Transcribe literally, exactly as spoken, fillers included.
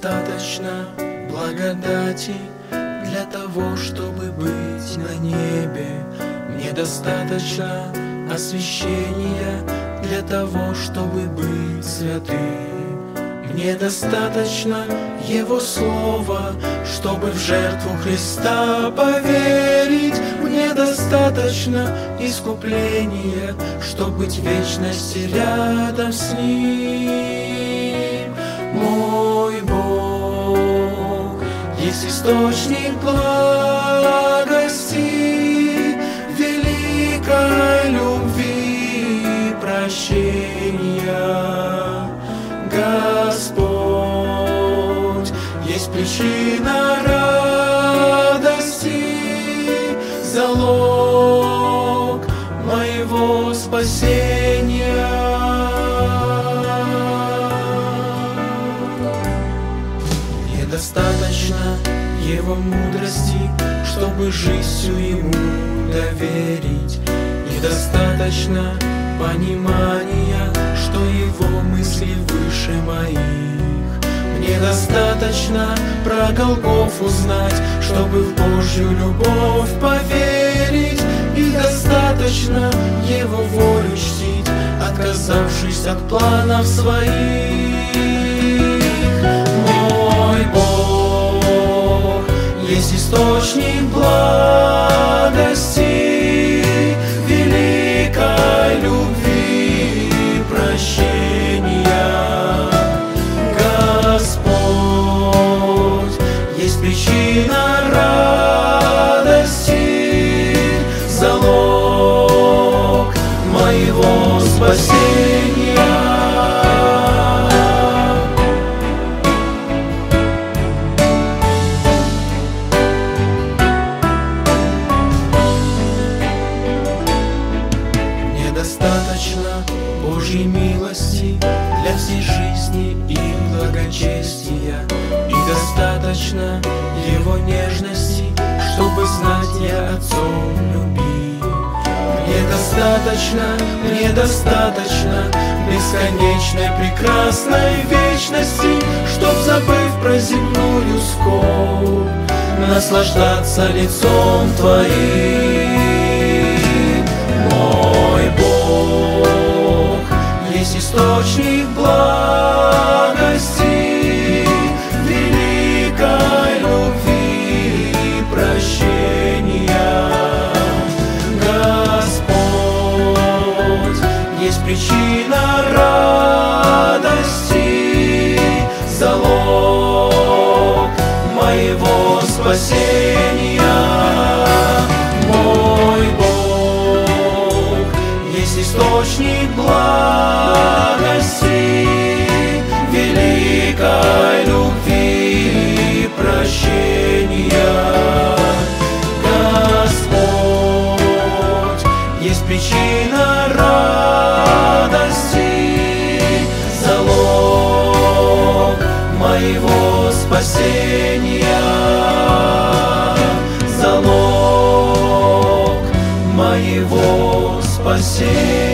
достаточно благодати для того, чтобы быть на небе. Мне достаточно освящения для того, чтобы быть святым. Мне достаточно Его Слова, чтобы в жертву Христа поверить. Мне достаточно искупления, чтобы быть в вечности рядом с Ним. Мой Бог есть источник благости, великой любви и прощения. Господь есть причина радости, залог моего спасения. Мне достаточно Его мудрости, чтобы жизнь всю Ему доверить. Недостаточно понимания, что Его мысли выше моих. Мне достаточно про Голгофу знать, чтобы в Божью любовь поверить. И достаточно Его волю чтить, отказавшись от планов своих. Мой Бог есть источник благости, великой любви и прощения. Господь есть причина радости, залог моего спасения. Достаточно Божьей милости для всей жизни и благочестия. И достаточно Его нежности, чтобы знать я Отцом любви. Мне достаточно, мне достаточно бесконечной прекрасной вечности, чтоб, забыв про земную скорбь, наслаждаться лицом Твоим. Мой Бог есть источник благости, великой любви и прощения. Господь есть причина радости, залог моего спасения. Мой Бог есть источник благости, великой любви и прощения. Господь есть причина радости, залог моего спасения. Залог моего спасения.